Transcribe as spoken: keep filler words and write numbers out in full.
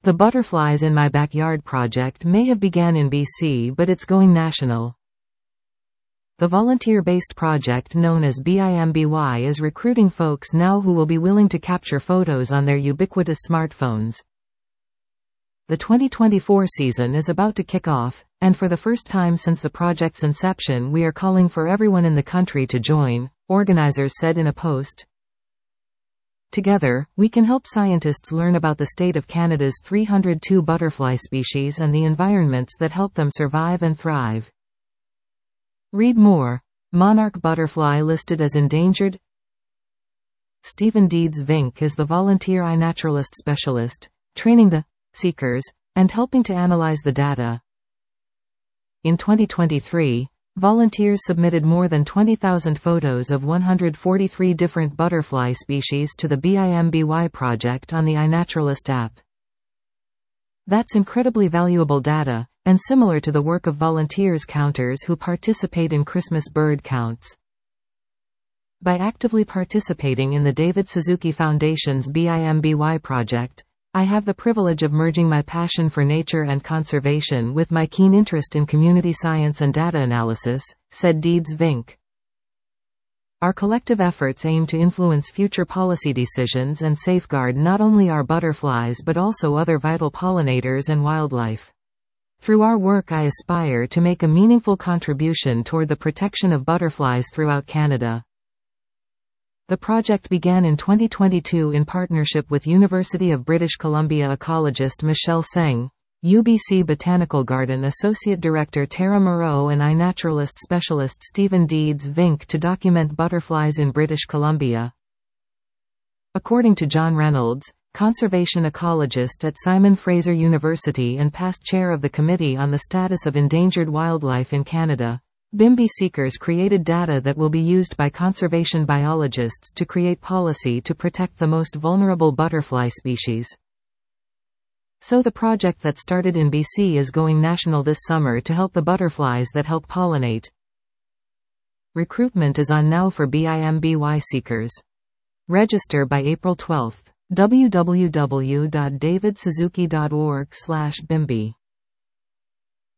The Butterflies in My Backyard project may have began in B C, but it's going national. The volunteer-based project known as BIMBY is recruiting folks now who will be willing to capture photos on their ubiquitous smartphones. The twenty twenty-four season is about to kick off, and for the first time since the project's inception we are calling for everyone in the country to join, organizers said in a post. Together, we can help scientists learn about the state of Canada's three hundred two butterfly species and the environments that help them survive and thrive. Read more. Monarch butterfly listed as endangered. Stephen Deeds Vink is the volunteer iNaturalist specialist, training the seekers and helping to analyze the data. In twenty twenty-three, volunteers submitted more than twenty thousand photos of one hundred forty-three different butterfly species to the BIMBY project on the iNaturalist app. That's incredibly valuable data, and similar to the work of volunteers counters who participate in Christmas bird counts. By actively participating in the David Suzuki Foundation's BIMBY project, I have the privilege of merging my passion for nature and conservation with my keen interest in community science and data analysis, said Deeds Vink. Our collective efforts aim to influence future policy decisions and safeguard not only our butterflies but also other vital pollinators and wildlife. Through our work I aspire to make a meaningful contribution toward the protection of butterflies throughout Canada. The project began in twenty twenty-two in partnership with University of British Columbia ecologist Michelle Seng, U B C Botanical Garden Associate Director Tara Moreau and iNaturalist specialist Stephen Deeds Vink to document butterflies in British Columbia. According to John Reynolds, conservation ecologist at Simon Fraser University and past chair of the Committee on the Status of Endangered Wildlife in Canada, BIMBY seekers created data that will be used by conservation biologists to create policy to protect the most vulnerable butterfly species. So the project that started in B C is going national this summer to help the butterflies that help pollinate. Recruitment is on now for BIMBY seekers. Register by April twelfth. w w w dot david suzuki dot org slash bimby